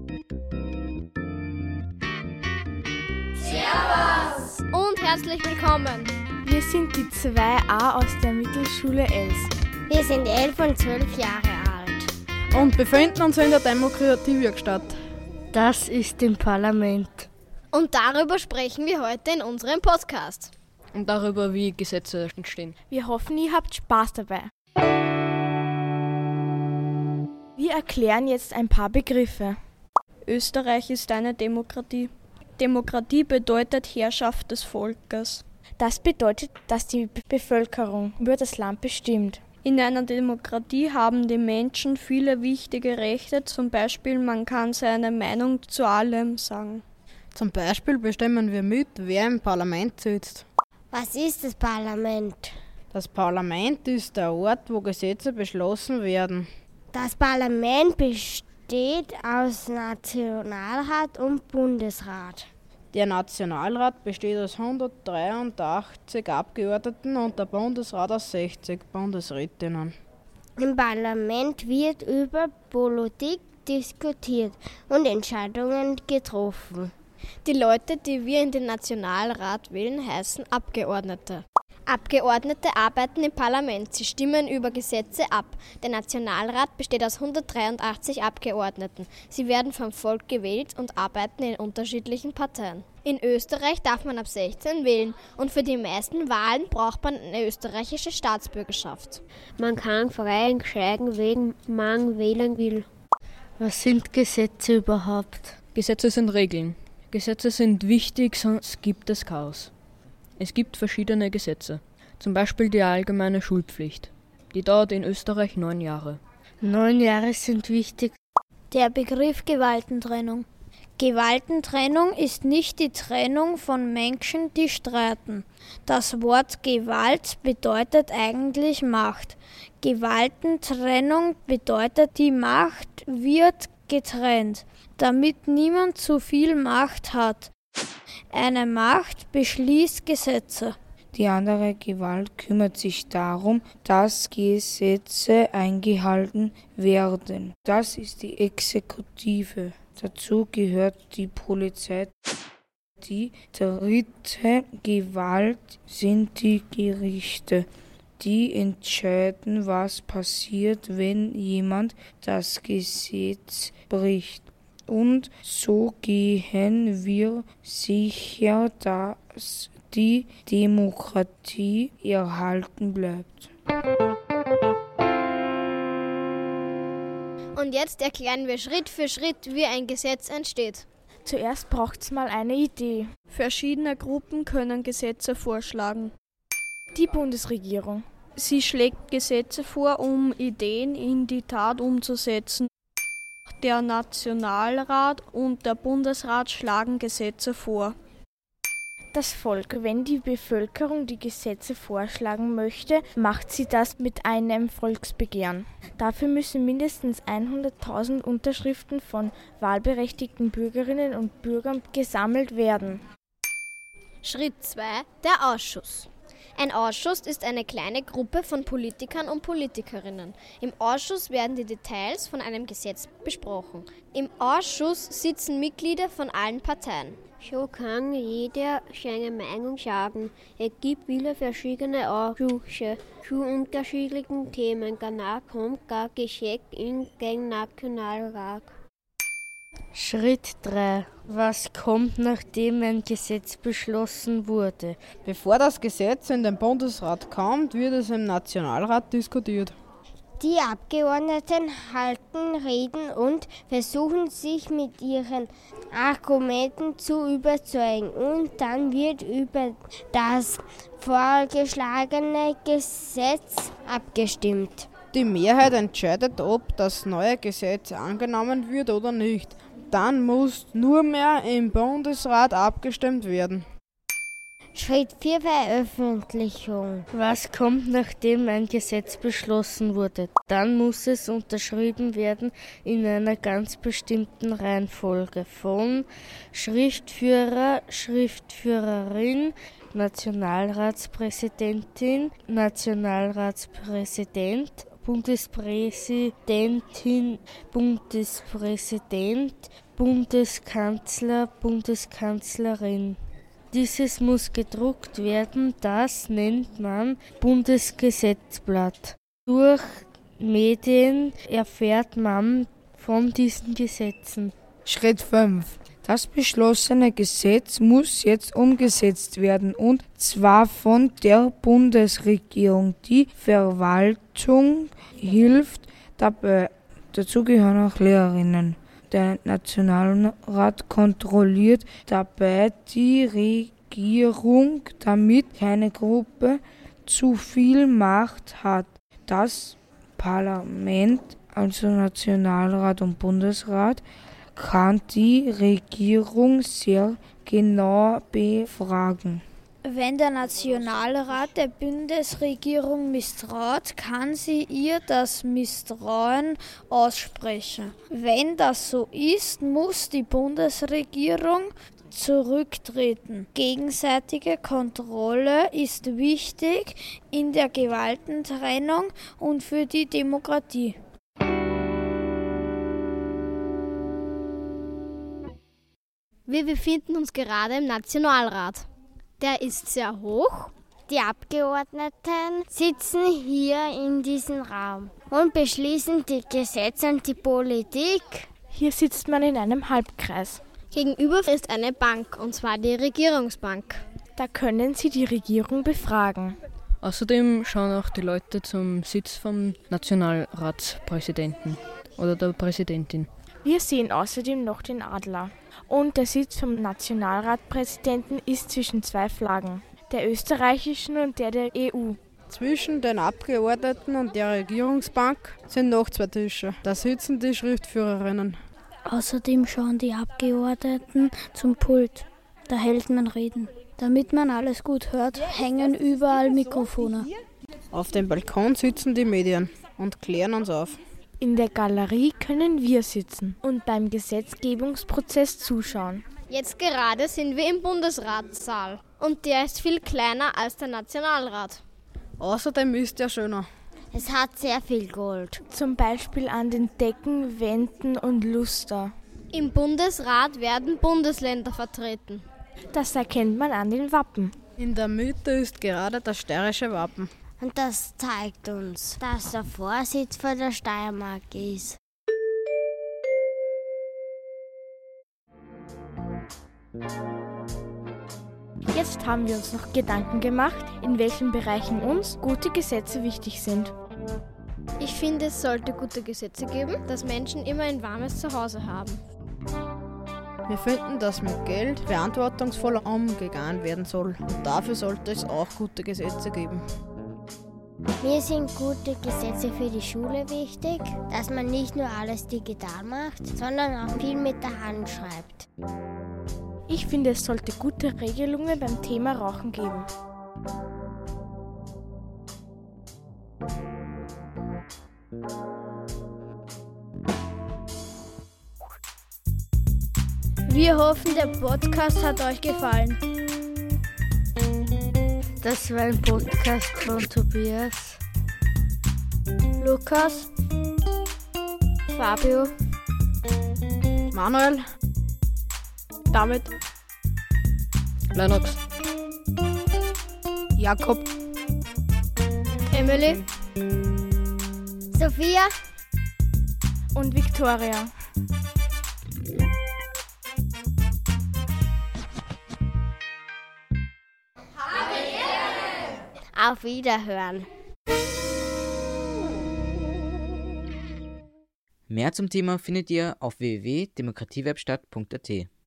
Servus! Und herzlich willkommen! Wir sind die 2a aus der Mittelschule Els. Wir sind 11 und 12 Jahre alt. Und befinden uns in der Demokratiewerkstatt. Das ist im Parlament. Und darüber sprechen wir heute in unserem Podcast. Und darüber, wie Gesetze entstehen. Wir hoffen, ihr habt Spaß dabei. Wir erklären jetzt ein paar Begriffe. Österreich ist eine Demokratie. Demokratie bedeutet Herrschaft des Volkes. Das bedeutet, dass die Bevölkerung über das Land bestimmt. In einer Demokratie haben die Menschen viele wichtige Rechte, zum Beispiel man kann seine Meinung zu allem sagen. Zum Beispiel bestimmen wir mit, wer im Parlament sitzt. Was ist das Parlament? Das Parlament ist der Ort, wo Gesetze beschlossen werden. Das Parlament besteht aus Nationalrat und Bundesrat. Der Nationalrat besteht aus 183 Abgeordneten und der Bundesrat aus 60 Bundesrätinnen. Im Parlament wird über Politik diskutiert und Entscheidungen getroffen. Die Leute, die wir in den Nationalrat wählen, heißen Abgeordnete. Abgeordnete arbeiten im Parlament, sie stimmen über Gesetze ab. Der Nationalrat besteht aus 183 Abgeordneten. Sie werden vom Volk gewählt und arbeiten in unterschiedlichen Parteien. In Österreich darf man ab 16 wählen und für die meisten Wahlen braucht man eine österreichische Staatsbürgerschaft. Man kann frei entscheiden, wen man wählen will. Was sind Gesetze überhaupt? Gesetze sind Regeln. Gesetze sind wichtig, sonst gibt es Chaos. Es gibt verschiedene Gesetze, zum Beispiel die allgemeine Schulpflicht. Die dauert in Österreich 9 Jahre. 9 Jahre sind wichtig. Der Begriff Gewaltentrennung. Gewaltentrennung ist nicht die Trennung von Menschen, die streiten. Das Wort Gewalt bedeutet eigentlich Macht. Gewaltentrennung bedeutet, die Macht wird getrennt, damit niemand zu viel Macht hat. Eine Macht beschließt Gesetze. Die andere Gewalt kümmert sich darum, dass Gesetze eingehalten werden. Das ist die Exekutive. Dazu gehört die Polizei. Die dritte Gewalt sind die Gerichte. Die entscheiden, was passiert, wenn jemand das Gesetz bricht. Und so gehen wir sicher, dass die Demokratie erhalten bleibt. Und jetzt erklären wir Schritt für Schritt, wie ein Gesetz entsteht. Zuerst braucht es mal eine Idee. Verschiedene Gruppen können Gesetze vorschlagen. Die Bundesregierung. Sie schlägt Gesetze vor, um Ideen in die Tat umzusetzen. Der Nationalrat und der Bundesrat schlagen Gesetze vor. Das Volk, wenn die Bevölkerung die Gesetze vorschlagen möchte, macht sie das mit einem Volksbegehren. Dafür müssen mindestens 100.000 Unterschriften von wahlberechtigten Bürgerinnen und Bürgern gesammelt werden. Schritt 2. Der Ausschuss. Ein Ausschuss ist eine kleine Gruppe von Politikern und Politikerinnen. Im Ausschuss werden die Details von einem Gesetz besprochen. Im Ausschuss sitzen Mitglieder von allen Parteien. So kann jeder seine Meinung sagen. Es gibt viele verschiedene Ausschüsse zu unterschiedlichen Themen. Danach kommt das Gesetz in den Nationalrat. Schritt 3. Was kommt, nachdem ein Gesetz beschlossen wurde? Bevor das Gesetz in den Bundesrat kommt, wird es im Nationalrat diskutiert. Die Abgeordneten halten Reden und versuchen sich mit ihren Argumenten zu überzeugen. Und dann wird über das vorgeschlagene Gesetz abgestimmt. Die Mehrheit entscheidet, ob das neue Gesetz angenommen wird oder nicht. Dann muss nur mehr im Bundesrat abgestimmt werden. Schritt 4. Veröffentlichung. Was kommt, nachdem ein Gesetz beschlossen wurde? Dann muss es unterschrieben werden in einer ganz bestimmten Reihenfolge von Schriftführer, Schriftführerin, Nationalratspräsidentin, Nationalratspräsident, Bundespräsidentin, Bundespräsident, Bundeskanzler, Bundeskanzlerin. Dieses muss gedruckt werden, das nennt man Bundesgesetzblatt. Durch Medien erfährt man von diesen Gesetzen. Schritt 5. Das beschlossene Gesetz muss jetzt umgesetzt werden, und zwar von der Bundesregierung. Die Verwaltung hilft dabei. Dazu gehören auch Lehrerinnen. Der Nationalrat kontrolliert dabei die Regierung, damit keine Gruppe zu viel Macht hat. Das Parlament, also Nationalrat und Bundesrat, kann die Regierung sehr genau befragen. Wenn der Nationalrat der Bundesregierung misstraut, kann sie ihr das Misstrauen aussprechen. Wenn das so ist, muss die Bundesregierung zurücktreten. Gegenseitige Kontrolle ist wichtig in der Gewaltentrennung und für die Demokratie. Wir befinden uns gerade im Nationalrat. Der ist sehr hoch. Die Abgeordneten sitzen hier in diesem Raum und beschließen die Gesetze und die Politik. Hier sitzt man in einem Halbkreis. Gegenüber ist eine Bank, und zwar die Regierungsbank. Da können Sie die Regierung befragen. Außerdem schauen auch die Leute zum Sitz vom Nationalratspräsidenten oder der Präsidentin. Wir sehen außerdem noch den Adler. Und der Sitz vom Nationalratspräsidenten ist zwischen zwei Flaggen, der österreichischen und der EU. Zwischen den Abgeordneten und der Regierungsbank sind noch 2 Tische. Da sitzen die Schriftführerinnen. Außerdem schauen die Abgeordneten zum Pult. Da hält man Reden. Damit man alles gut hört, hängen überall Mikrofone. Auf dem Balkon sitzen die Medien und klären uns auf. In der Galerie können wir sitzen und beim Gesetzgebungsprozess zuschauen. Jetzt gerade sind wir im Bundesratssaal und der ist viel kleiner als der Nationalrat. Außerdem ist er schöner. Es hat sehr viel Gold. Zum Beispiel an den Decken, Wänden und Luster. Im Bundesrat werden Bundesländer vertreten. Das erkennt man an den Wappen. In der Mitte ist gerade das steirische Wappen. Und das zeigt uns, dass der Vorsitz von der Steiermark ist. Jetzt haben wir uns noch Gedanken gemacht, in welchen Bereichen uns gute Gesetze wichtig sind. Ich finde, es sollte gute Gesetze geben, dass Menschen immer ein warmes Zuhause haben. Wir finden, dass mit Geld verantwortungsvoll umgegangen werden soll. Und dafür sollte es auch gute Gesetze geben. Mir sind gute Gesetze für die Schule wichtig, dass man nicht nur alles digital macht, sondern auch viel mit der Hand schreibt. Ich finde, es sollte gute Regelungen beim Thema Rauchen geben. Wir hoffen, der Podcast hat euch gefallen. Das war ein Podcast von Tobias, Lukas, Fabio, Manuel, Damit Lennox, Jakob, Emily, Sophia Und Victoria. Auf Wiederhören. Mehr zum Thema findet ihr auf www.demokratiewerkstatt.at.